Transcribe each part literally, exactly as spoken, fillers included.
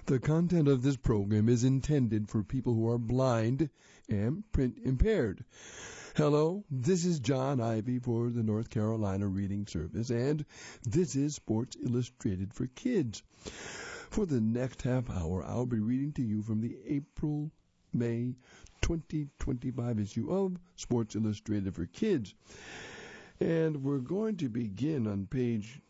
The content of this program is intended for people who are blind and print impaired. Hello, this is John Ivy for the North Carolina Reading Service, and this is Sports Illustrated for Kids. For the next half hour, I'll be reading to you from the April May twenty twenty-five issue of Sports Illustrated for Kids. And we're going to begin on page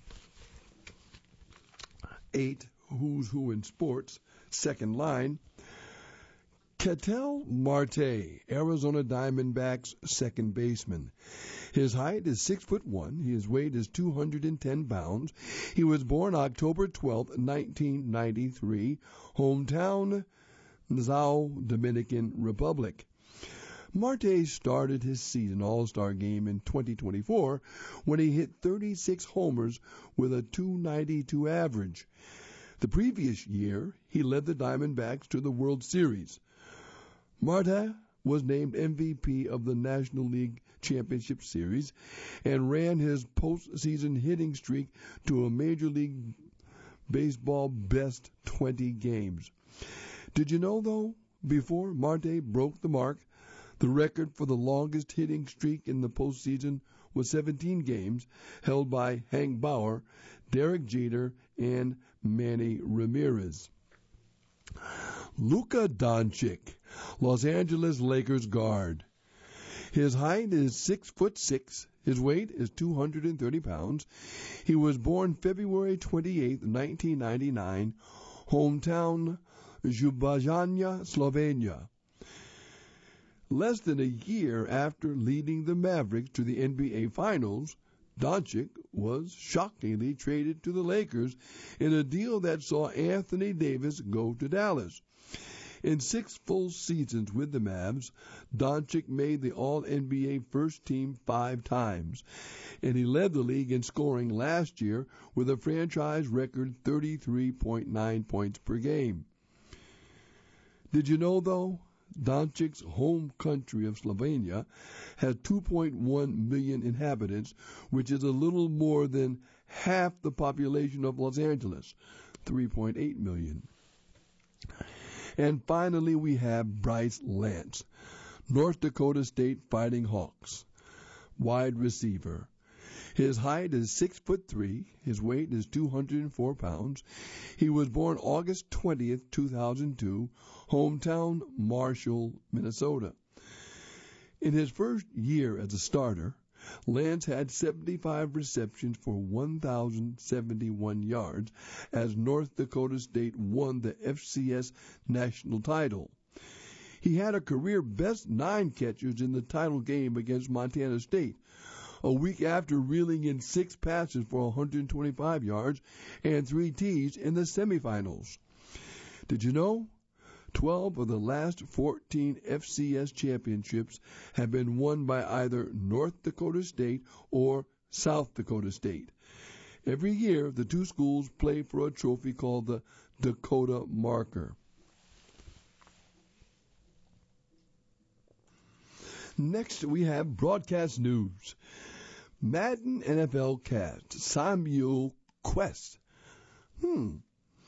eight, Who's Who in Sports, second line. Ketel Marte, Arizona Diamondbacks second baseman. His height is six foot one. His weight is two hundred ten pounds. He was born October twelfth, nineteen ninety-three. Hometown, Nassau, Dominican Republic. Marte started his season All-Star game in twenty twenty-four when he hit thirty-six homers with a two ninety-two average. The previous year, he led the Diamondbacks to the World Series. Marte was named M V P of the National League Championship Series and ran his postseason hitting streak to a Major League Baseball best twenty games. Did you know, though, before Marte broke the mark, the record for the longest hitting streak in the postseason was seventeen games, held by Hank Bauer, Derek Jeter, and Manny Ramirez. Luka Doncic, Los Angeles Lakers guard. His height is six foot six. His weight is two hundred thirty pounds. He was born February twenty-eighth, nineteen ninety-nine. Hometown, Ljubljana, Slovenia. Less than a year after leading the Mavericks to the N B A Finals, Doncic was shockingly traded to the Lakers in a deal that saw Anthony Davis go to Dallas. In six full seasons with the Mavs, Doncic made the All-N B A first team five times, and he led the league in scoring last year with a franchise record thirty-three point nine points per game. Did you know, though, Doncic's home country of Slovenia has two point one million inhabitants, which is a little more than half the population of Los Angeles, three point eight million. And finally, we have Bryce Lance, North Dakota State Fighting Hawks, wide receiver. His height is six foot three. His weight is two hundred four pounds. He was born August twentieth, two thousand two, hometown Marshall, Minnesota. In his first year as a starter, Lance had seventy-five receptions for one thousand seventy-one yards as North Dakota State won the F C S national title. He had a career-best nine catches in the title game against Montana State, a week after reeling in six passes for one hundred twenty-five yards and three T's in the semifinals. Did you know? Twelve of the last fourteen F C S championships have been won by either North Dakota State or South Dakota State. Every year, the two schools play for a trophy called the Dakota Marker. Next, we have broadcast news. Madden N F L cast Samuel Quest. Hmm.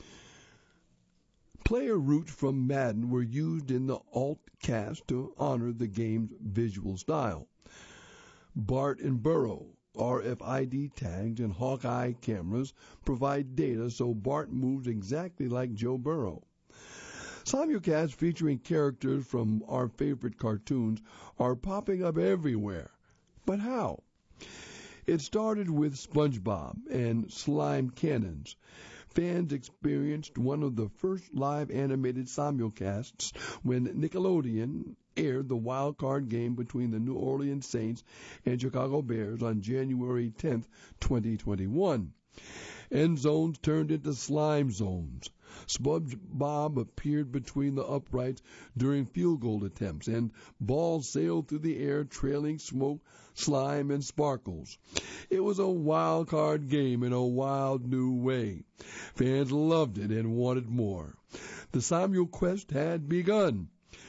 Player roots from Madden were used in the alt cast to honor the game's visual style. Bart and Burrow, R F I D tags and Hawkeye cameras provide data so Bart moves exactly like Joe Burrow. Simulcasts featuring characters from our favorite cartoons are popping up everywhere. But how? It started with SpongeBob and Slime Cannons. Fans experienced one of the first live animated simulcasts when Nickelodeon aired the wild card game between the New Orleans Saints and Chicago Bears on January tenth, twenty twenty-one. End zones turned into slime zones. SpongeBob appeared between the uprights during field goal attempts, and balls sailed through the air trailing smoke, slime, and sparkles. It was a wild card game in a wild new way. Fans loved it and wanted more. The Samuel Quest had begun.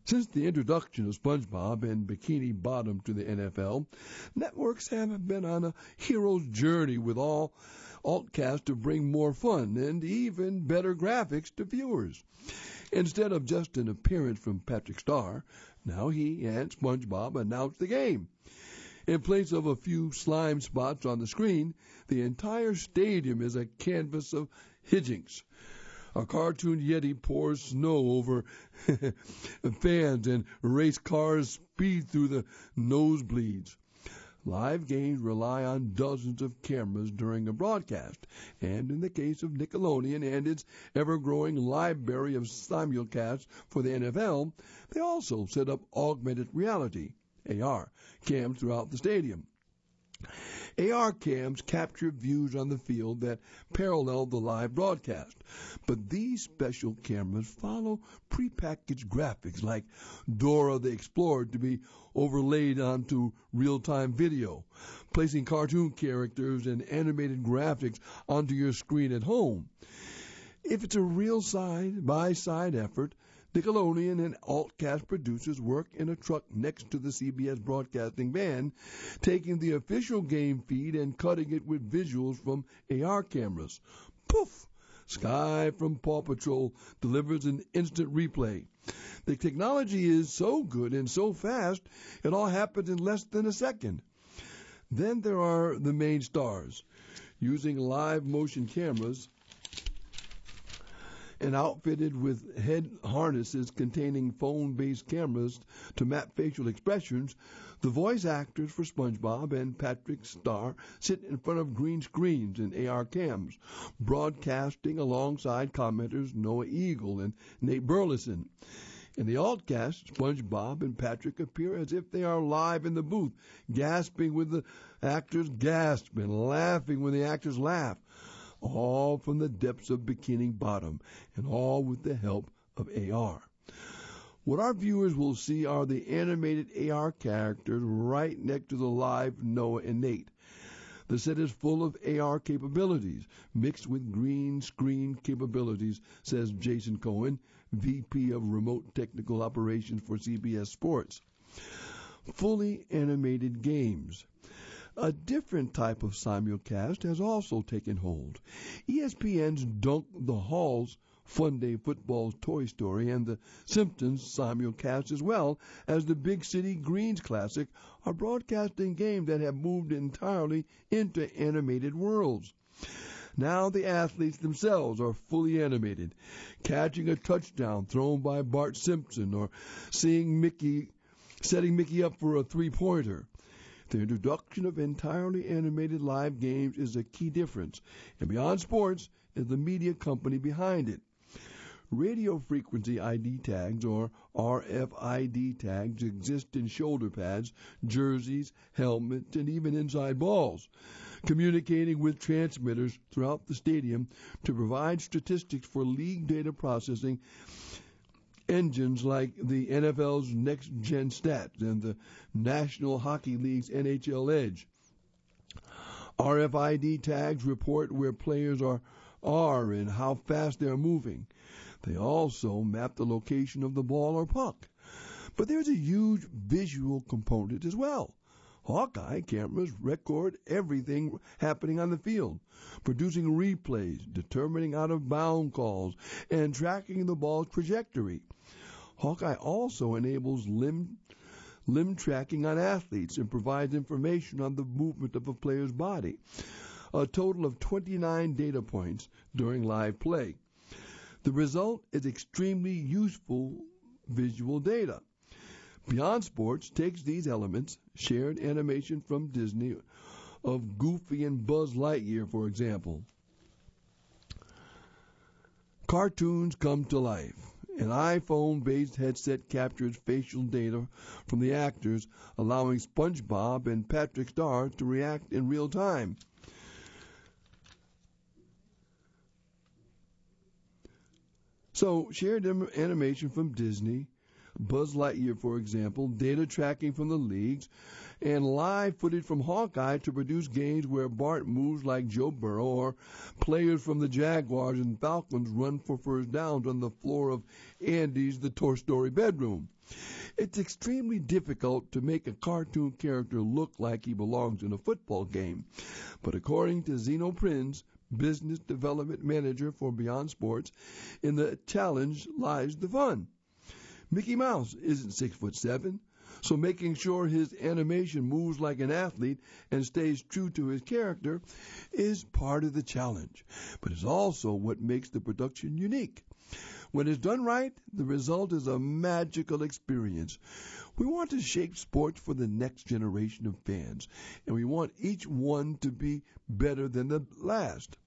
Since the introduction of SpongeBob and Bikini Bottom to the N F L, networks have been on a hero's journey with all altcasts to bring more fun and even better graphics to viewers. Instead of just an appearance from Patrick Star, now he and SpongeBob announce the game. In place of a few slime spots on the screen, the entire stadium is a canvas of hijinks. A cartoon Yeti pours snow over fans and race cars speed through the nosebleeds. Live games rely on dozens of cameras during a broadcast, and in the case of Nickelodeon and its ever-growing library of simulcasts for the N F L, they also set up augmented reality, A R, cams throughout the stadium. A R cams capture views on the field that parallel the live broadcast, but these special cameras follow prepackaged graphics like Dora the Explorer to be overlaid onto real-time video, placing cartoon characters and animated graphics onto your screen at home. If it's a real side-by-side effort, Nickelodeon and Altcast producers work in a truck next to the C B S broadcasting van, taking the official game feed and cutting it with visuals from A R cameras. Poof! Sky from Paw Patrol delivers an instant replay. The technology is so good and so fast, it all happens in less than a second. Then there are the main stars. Using live motion cameras and outfitted with head harnesses containing phone-based cameras to map facial expressions, the voice actors for SpongeBob and Patrick Star sit in front of green screens and A R cams, broadcasting alongside commenters Noah Eagle and Nate Burleson. In the altcast, SpongeBob and Patrick appear as if they are live in the booth, gasping when the actors gasp and laughing when the actors laugh, all from the depths of Bikini Bottom, and all with the help of A R. What our viewers will see are the animated A R characters right next to the live Noah and Nate. The set is full of A R capabilities, mixed with green screen capabilities, says Jason Cohen, V P of Remote Technical Operations for C B S Sports. Fully animated games. A different type of simulcast has also taken hold. E S P N's Dunk the Halls, Fun Day Football's Toy Story, and the Simpsons simulcast, as well as the Big City Greens Classic, are broadcasting games that have moved entirely into animated worlds. Now the athletes themselves are fully animated, catching a touchdown thrown by Bart Simpson or seeing Mickey, setting Mickey up for a three-pointer. The introduction of entirely animated live games is a key difference, and Beyond Sports is the media company behind it. Radio frequency I D tags, or R F I D tags, exist in shoulder pads, jerseys, helmets, and even inside balls, communicating with transmitters throughout the stadium to provide statistics for league data processing engines like the N F L's Next Gen Stats and the National Hockey League's N H L Edge. R F I D tags report where players are, are and how fast they are moving. They also map the location of the ball or puck. But there's a huge visual component as well. Hawkeye cameras record everything happening on the field, producing replays, determining out-of-bound calls, and tracking the ball's trajectory. Hawkeye also enables limb, limb tracking on athletes and provides information on the movement of a player's body. A total of twenty-nine data points during live play. The result is extremely useful visual data. Beyond Sports takes these elements, shared animation from Disney, of Goofy and Buzz Lightyear, for example. Cartoons come to life. An iPhone-based headset captures facial data from the actors, allowing SpongeBob and Patrick Star to react in real time. So, shared animation from Disney, Buzz Lightyear, for example, data tracking from the leagues, and live footage from Hawkeye to produce games where Bart moves like Joe Burrow, or players from the Jaguars and Falcons run for first downs on the floor of Andy's The Toy Story bedroom. It's extremely difficult to make a cartoon character look like he belongs in a football game. But according to Zeno Prinz, business development manager for Beyond Sports, in the challenge lies the fun. Mickey Mouse isn't six foot seven, so making sure his animation moves like an athlete and stays true to his character is part of the challenge, but it's also what makes the production unique. When it's done right, the result is a magical experience. We want to shape sports for the next generation of fans, and we want each one to be better than the last.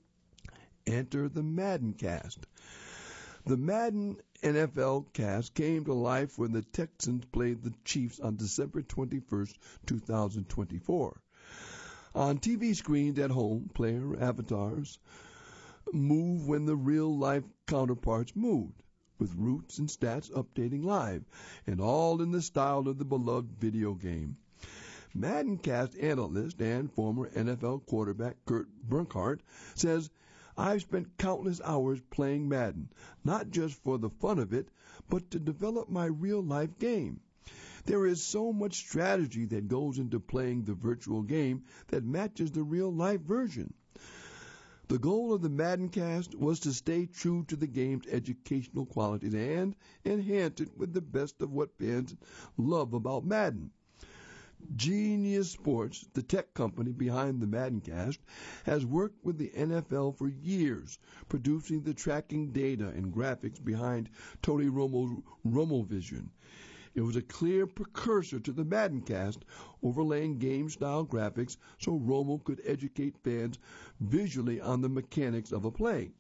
Enter the Madden cast. The Madden N F L cast came to life when the Texans played the Chiefs on December twenty-first, two thousand twenty-four. On T V screens at home, player avatars move when the real-life counterparts moved, with routes and stats updating live, and all in the style of the beloved video game. Madden cast analyst and former N F L quarterback Kurt Burkhardt says, "I've spent countless hours playing Madden, not just for the fun of it, but to develop my real-life game. There is so much strategy that goes into playing the virtual game that matches the real-life version." The goal of the Madden cast was to stay true to the game's educational qualities and enhance it with the best of what fans love about Madden. Genius Sports, the tech company behind the Madden cast, has worked with the N F L for years, producing the tracking data and graphics behind Tony Romo's RomoVision. It was a clear precursor to the Madden cast, overlaying game-style graphics so Romo could educate fans visually on the mechanics of a play.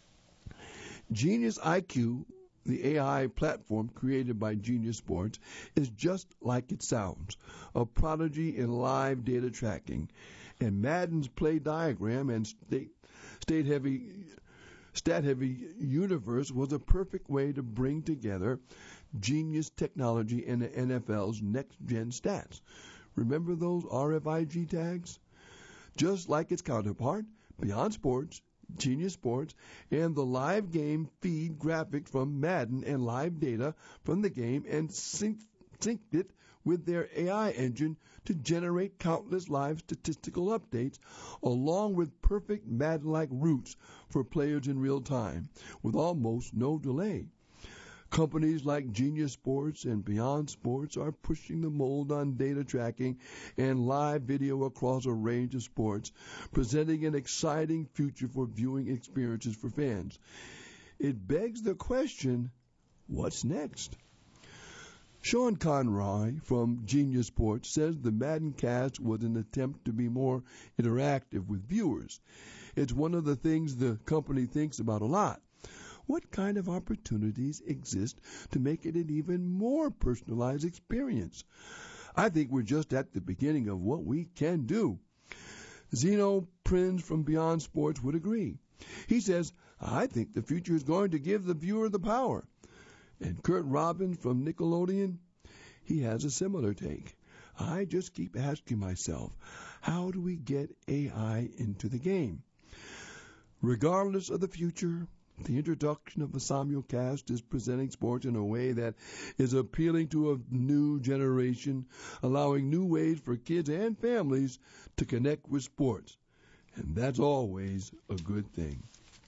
Genius I Q, the A I platform created by Genius Sports, is just like it sounds, a prodigy in live data tracking. And Madden's play diagram and state, state-heavy, stat-heavy universe was a perfect way to bring together Genius technology and the N F L's next-gen stats. Remember those R F I D tags? Just like its counterpart, Beyond Sports, Genius Sports, and the live game feed graphics from Madden and live data from the game and sync, synced it with their A I engine to generate countless live statistical updates, along with perfect Madden-like routes for players in real time, with almost no delay. Companies like Genius Sports and Beyond Sports are pushing the mold on data tracking and live video across a range of sports, presenting an exciting future for viewing experiences for fans. It begs the question, what's next? Sean Conroy from Genius Sports says the Madden cast was an attempt to be more interactive with viewers. It's one of the things the company thinks about a lot. What kind of opportunities exist to make it an even more personalized experience? I think we're just at the beginning of what we can do. Zeno Prinz from Beyond Sports would agree. He says, "I think the future is going to give the viewer the power." And Kurt Robbins from Nickelodeon, he has a similar take. "I just keep asking myself, how do we get A I into the game?" Regardless of the future, the introduction of the Samuel cast is presenting sports in a way that is appealing to a new generation, allowing new ways for kids and families to connect with sports. And that's always a good thing.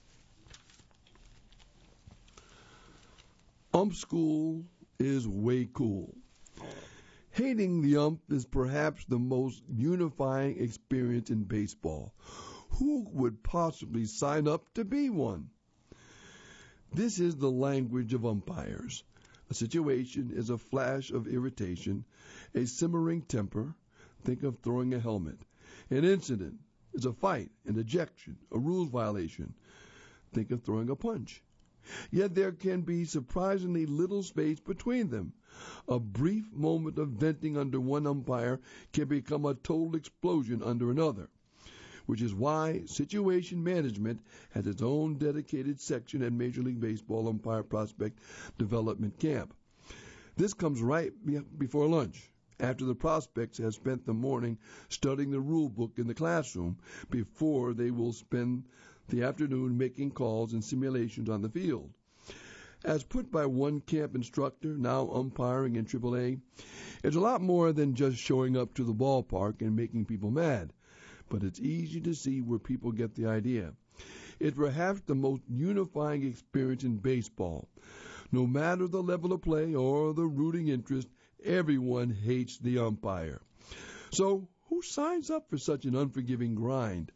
Ump school is way cool. Hating the ump is perhaps the most unifying experience in baseball. Who would possibly sign up to be one? This is the language of umpires. A situation is a flash of irritation, a simmering temper. Think of throwing a helmet. An incident is a fight, an ejection, a rules violation. Think of throwing a punch. Yet there can be surprisingly little space between them. A brief moment of venting under one umpire can become a total explosion under another, which is why situation management has its own dedicated section at Major League Baseball Umpire Prospect Development Camp. This comes right before lunch, after the prospects have spent the morning studying the rule book in the classroom, before they will spend the afternoon making calls and simulations on the field. As put by one camp instructor, now umpiring in triple A, it's a lot more than just showing up to the ballpark and making people mad. But it's easy to see where people get the idea. It's perhaps the most unifying experience in baseball. No matter the level of play or the rooting interest, everyone hates the umpire. So, who signs up for such an unforgiving grind?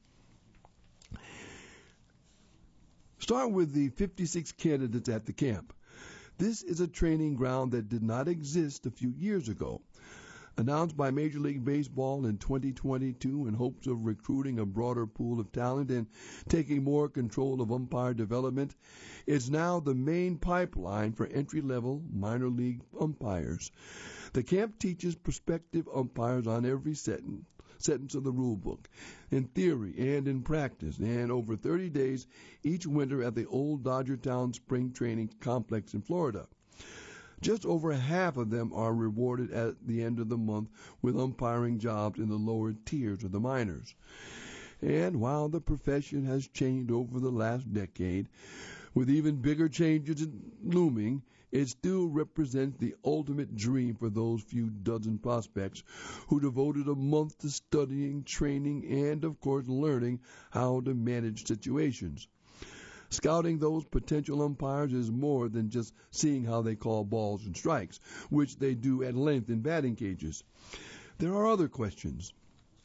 Start with the fifty-six candidates at the camp. This is a training ground that did not exist a few years ago. Announced by Major League Baseball in twenty twenty-two in hopes of recruiting a broader pool of talent and taking more control of umpire development, it's now the main pipeline for entry-level minor league umpires. The camp teaches prospective umpires on every sentence, sentence of the rule book, in theory and in practice, and over thirty days each winter at the old Dodgertown Spring Training Complex in Florida. Just over half of them are rewarded at the end of the month with umpiring jobs in the lower tiers of the minors. And while the profession has changed over the last decade, with even bigger changes looming, it still represents the ultimate dream for those few dozen prospects who devoted a month to studying, training, and, of course, learning how to manage situations. Scouting those potential umpires is more than just seeing how they call balls and strikes, which they do at length in batting cages. There are other questions.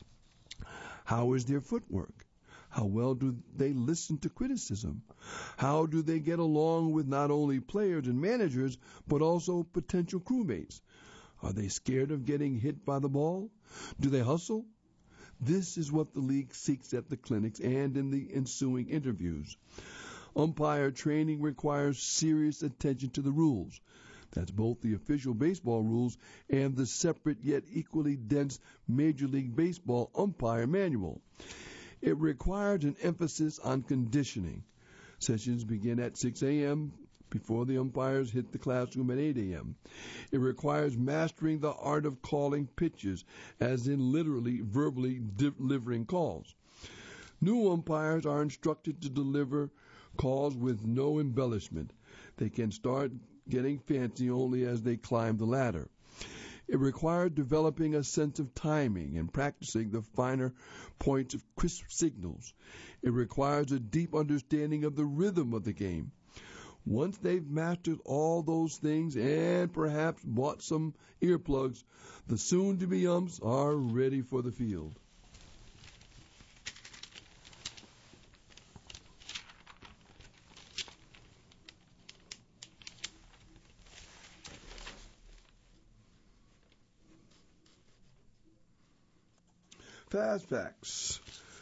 How is their footwork? How well do they listen to criticism? How do they get along with not only players and managers, but also potential crewmates? Are they scared of getting hit by the ball? Do they hustle? This is what the league seeks at the clinics and in the ensuing interviews. Umpire training requires serious attention to the rules. That's both the official baseball rules and the separate yet equally dense Major League Baseball umpire manual. It requires an emphasis on conditioning. Sessions begin at six a.m. before the umpires hit the classroom at eight a.m. It requires mastering the art of calling pitches, as in literally verbally delivering calls. New umpires are instructed to deliver calls with no embellishment. They can start getting fancy only as they climb the ladder. It required developing a sense of timing and practicing the finer points of crisp signals. It requires a deep understanding of the rhythm of the game. Once they've mastered all those things and perhaps bought some earplugs, the soon-to-be umps are ready for the field. Fast facts.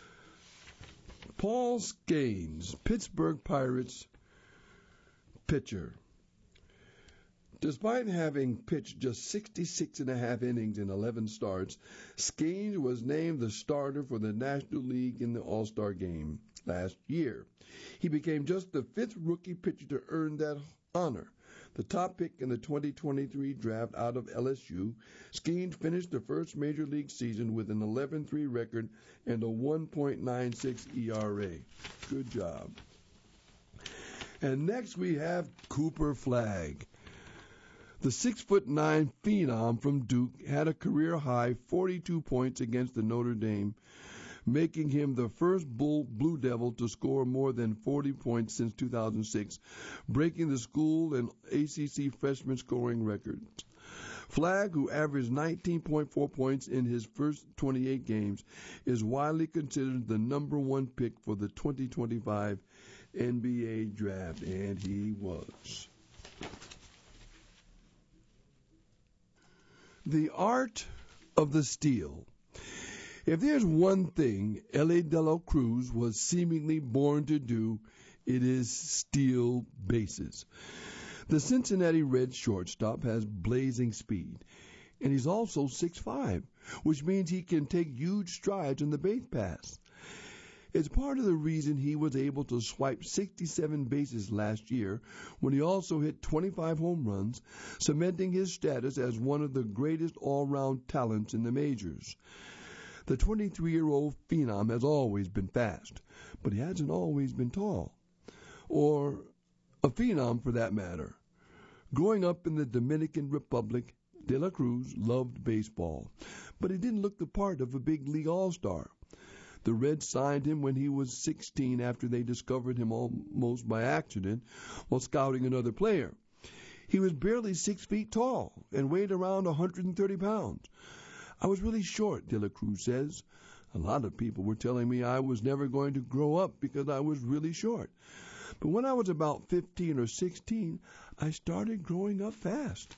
Paul Skenes, Pittsburgh Pirates pitcher. Despite having pitched just sixty-six and a half innings in eleven starts, Skenes was named the starter for the National League in the All-Star game last year. He became just the fifth rookie pitcher to earn that honor. The top pick in the twenty twenty-three draft out of L S U, Skenes finished the first major league season with an eleven three record and a one point nine six E R A. Good job. And next we have Cooper Flagg. The six foot nine phenom from Duke had a career-high forty-two points against the Notre Dame, making him the first Bull Blue Devil to score more than forty points since two thousand six, breaking the school and A C C freshman scoring records. Flagg, who averaged nineteen point four points in his first twenty-eight games, is widely considered the number one pick for the twenty twenty-five N B A draft, and he was. The art of the steal. If there's one thing Elly De La Cruz was seemingly born to do, it is steal bases. The Cincinnati Reds shortstop has blazing speed, and he's also six foot five, which means he can take huge strides in the base pass. It's part of the reason he was able to swipe sixty-seven bases last year, when he also hit twenty-five home runs, cementing his status as one of the greatest all-round talents in the majors. The twenty-three-year-old phenom has always been fast, but he hasn't always been tall. Or a phenom for that matter. Growing up in the Dominican Republic, De La Cruz loved baseball, but he didn't look the part of a big league all-star. The Reds signed him when he was sixteen after they discovered him almost by accident while scouting another player. He was barely six feet tall and weighed around one hundred thirty pounds. I was really short, De La Cruz says. A lot of people were telling me I was never going to grow up because I was really short. But when I was about fifteen or sixteen, I started growing up fast.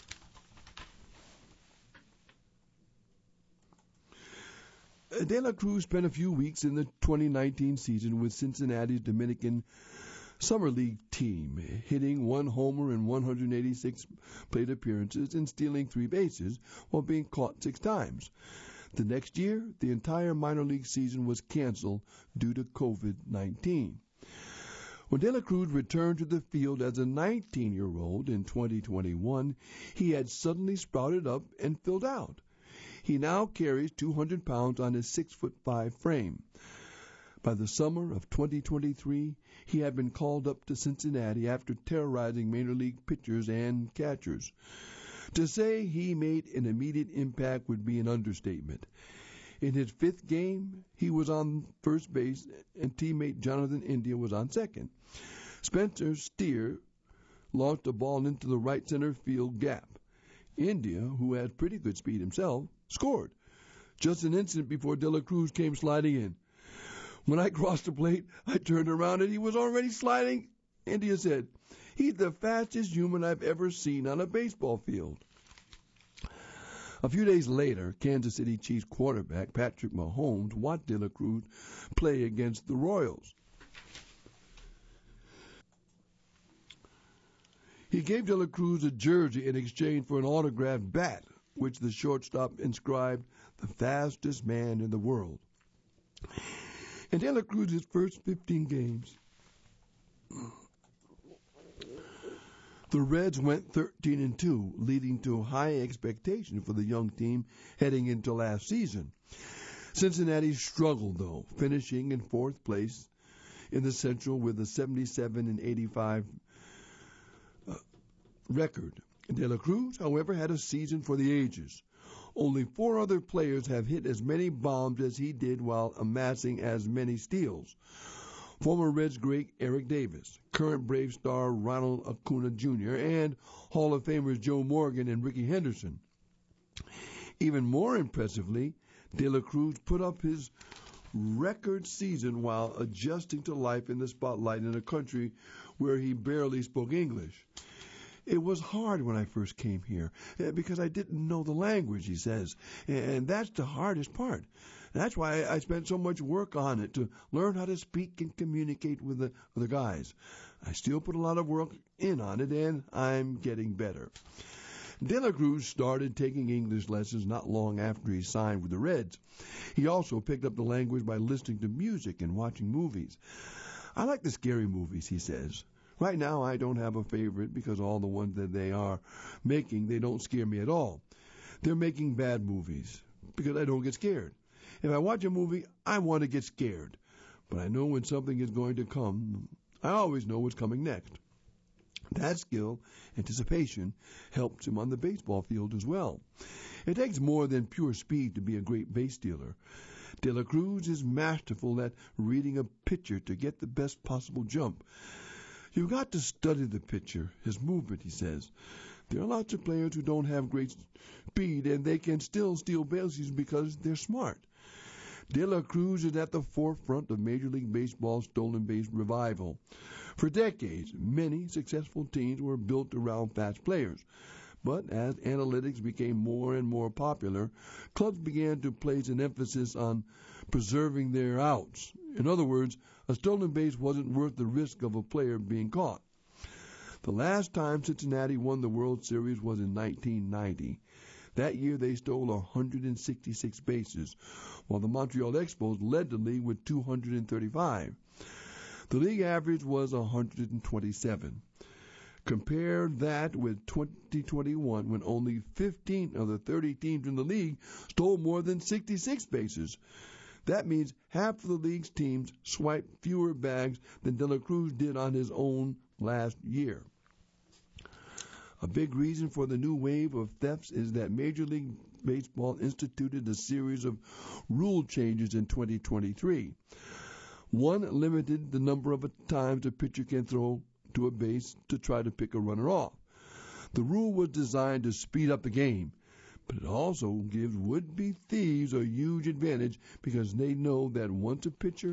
De La Cruz spent a few weeks in the twenty nineteen season with Cincinnati's Dominican Summer League team, hitting one homer in one hundred eighty-six plate appearances and stealing three bases while being caught six times. The next year, the entire minor league season was canceled due to COVID nineteen. When De La Cruz returned to the field as a nineteen-year-old in twenty twenty-one, he had suddenly sprouted up and filled out. He now carries two hundred pounds on his six foot five frame. By the summer of twenty twenty-three, he had been called up to Cincinnati after terrorizing major league pitchers and catchers. To say he made an immediate impact would be an understatement. In his fifth game, he was on first base, and teammate Jonathan India was on second. Spencer Steer launched a ball into the right center field gap. India, who had pretty good speed himself, scored just an instant before De La Cruz came sliding in. When I crossed the plate, I turned around and he was already sliding. India said, "He's the fastest human I've ever seen on a baseball field." A few days later, Kansas City Chiefs quarterback Patrick Mahomes watched De La Cruz play against the Royals. He gave De La Cruz a jersey in exchange for an autographed bat, which the shortstop inscribed, "The fastest man in the world." In De La Cruz's first fifteen games, the Reds went thirteen and two, leading to high expectation for the young team heading into last season. Cincinnati struggled, though, finishing in fourth place in the Central with a seventy-seven and eighty-five uh, record. De La Cruz, however, had a season for the ages. Only four other players have hit as many bombs as he did while amassing as many steals. Former Reds great Eric Davis, current Brave star Ronald Acuna Junior, and Hall of Famers Joe Morgan and Rickey Henderson. Even more impressively, De La Cruz put up his record season while adjusting to life in the spotlight in a country where he barely spoke English. It was hard when I first came here because I didn't know the language, he says, and that's the hardest part. That's why I spent so much work on it, to learn how to speak and communicate with the, with the guys. I still put a lot of work in on it, and I'm getting better. De La Cruz started taking English lessons not long after he signed with the Reds. He also picked up the language by listening to music and watching movies. I like the scary movies, he says. Right now, I don't have a favorite because all the ones that they are making, they don't scare me at all. They're making bad movies because I don't get scared. If I watch a movie, I want to get scared. But I know when something is going to come. I always know what's coming next. That skill, anticipation, helps him on the baseball field as well. It takes more than pure speed to be a great base stealer. De La Cruz is masterful at reading a pitcher to get the best possible jump. You've got to study the pitcher, his movement, he says. There are lots of players who don't have great speed, and they can still steal bases because they're smart. De La Cruz is at the forefront of Major League Baseball's stolen base revival. For decades, many successful teams were built around fast players. But as analytics became more and more popular, clubs began to place an emphasis on preserving their outs. In other words, a stolen base wasn't worth the risk of a player being caught. The last time Cincinnati won the World Series was in nineteen ninety. That year they stole one hundred sixty-six bases, while the Montreal Expos led the league with two hundred thirty-five. The league average was one hundred twenty-seven. Compare that with twenty twenty-one, when only fifteen of the thirty teams in the league stole more than sixty-six bases. That means half of the league's teams swiped fewer bags than De La Cruz did on his own last year. A big reason for the new wave of thefts is that Major League Baseball instituted a series of rule changes in twenty twenty-three. One limited the number of times a pitcher can throw to a base to try to pick a runner off. The rule was designed to speed up the game, but it also gives would-be thieves a huge advantage because they know that once a pitcher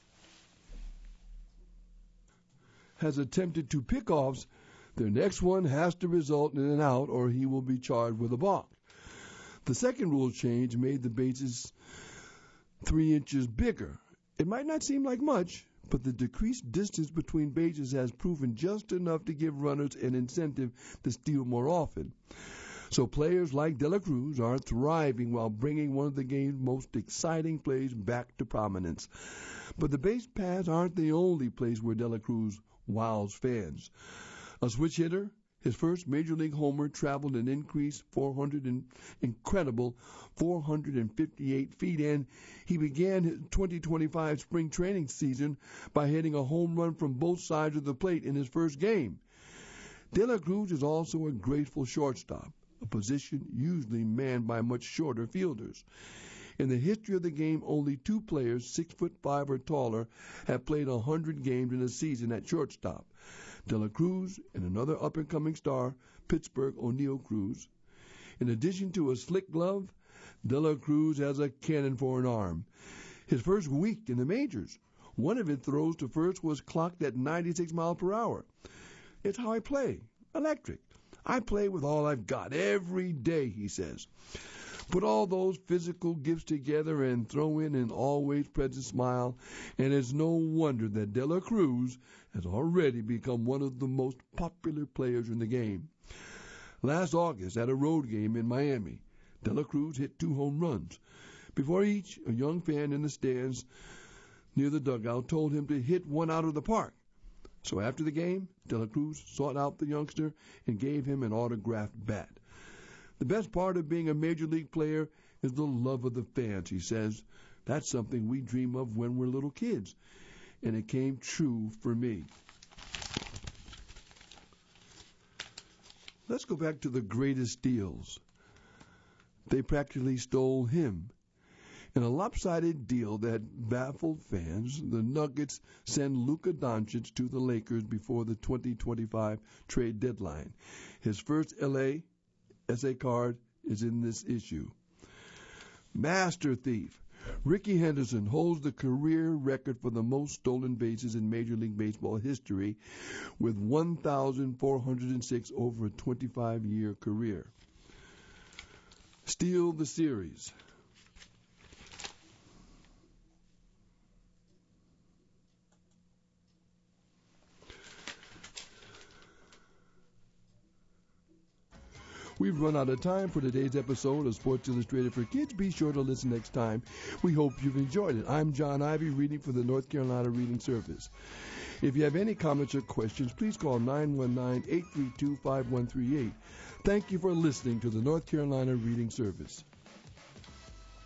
has attempted two pickoffs, their next one has to result in an out or he will be charged with a balk. The second rule change made the bases three inches bigger. It might not seem like much, but the decreased distance between bases has proven just enough to give runners an incentive to steal more often. So players like De La Cruz are thriving while bringing one of the game's most exciting plays back to prominence. But the base paths aren't the only place where De La Cruz wows fans. A switch hitter, his first Major League homer traveled an increased four hundred and incredible four hundred fifty-eight feet, and he began his twenty twenty-five spring training season by hitting a home run from both sides of the plate in his first game. De La Cruz is also a graceful shortstop, a position usually manned by much shorter fielders. In the history of the game, only two players six foot five or taller have played one hundred games in a season at shortstop. De La Cruz and another up-and-coming star, Pittsburgh O'Neal Cruz. In addition to a slick glove, De La Cruz has a cannon for an arm. His first week in the majors, one of his throws to first was clocked at ninety-six miles per hour. It's how I play, electric. I play with all I've got every day, he says. Put all those physical gifts together and throw in an always-present smile, and it's no wonder that De La Cruz has already become one of the most popular players in the game. Last August, at a road game in Miami, De La Cruz hit two home runs. Before each, a young fan in the stands near the dugout told him to hit one out of the park. So after the game, De La Cruz sought out the youngster and gave him an autographed bat. The best part of being a major league player is the love of the fans, he says. That's something we dream of when we're little kids, and it came true for me. Let's go back to the greatest steals. They practically stole him. In a lopsided deal that baffled fans, the Nuggets send Luka Doncic to the Lakers before the twenty twenty-five trade deadline. His first L A S A card is in this issue. Master thief. Rickey Henderson holds the career record for the most stolen bases in Major League Baseball history with one thousand four hundred six over a twenty-five-year career. Steal the series. We've run out of time for today's episode of Sports Illustrated for Kids. Be sure to listen next time. We hope you've enjoyed it. I'm John Ivy, reading for the North Carolina Reading Service. If you have any comments or questions, please call nine one nine, eight three two, five one three eight. Thank you for listening to the North Carolina Reading Service.